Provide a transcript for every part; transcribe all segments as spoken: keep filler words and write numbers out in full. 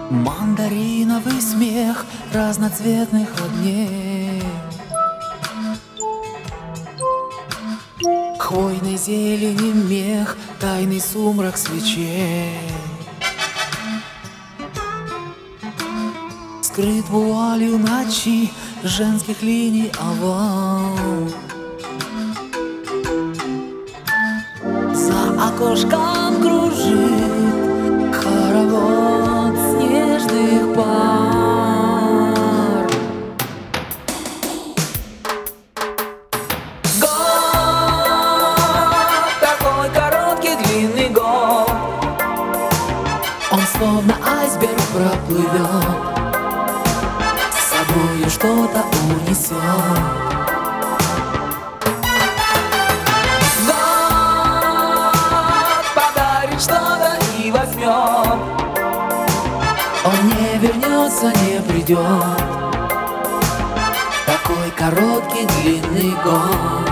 Мандариновый смех разноцветных огней, хвойной зелени мех, тайный сумрак свечей. Скрыт вуалью ночи женских линий овал. За окошком кружит хоровод снежных пар. Год, такой короткий длинный год, он словно айсберг проплывет, с собою что-то унесет. Он не вернется, не придет, такой короткий длинный год.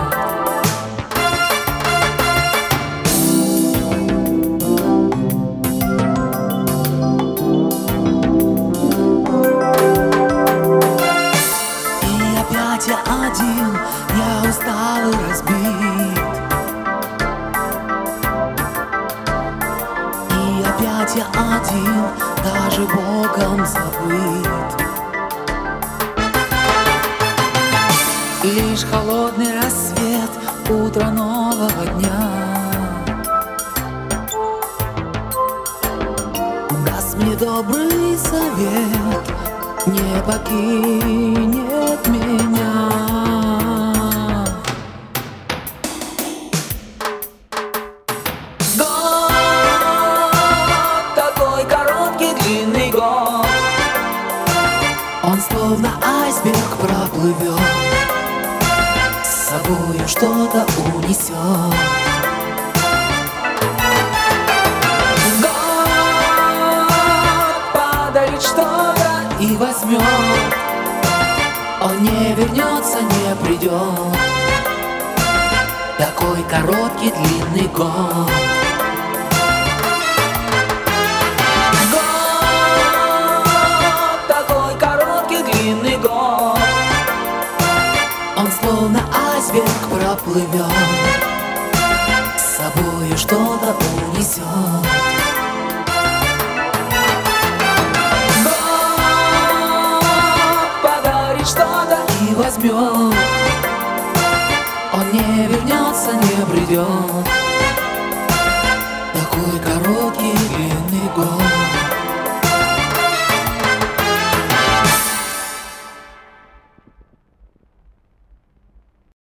И опять я один, я устал и разбит. Опять я один, даже Богом забыт. Лишь холодный рассвет, утро нового дня даст мне добрый совет, не покинет меня. Он словно айсберг проплывет, с собою что-то унесет. Год подарит что-то и возьмет, он не вернется, не придет, такой короткий длинный год. Он словно айсберг проплывет, с собою что-то унесет. Год подарит что-то и возьмет, он не вернется, не придет,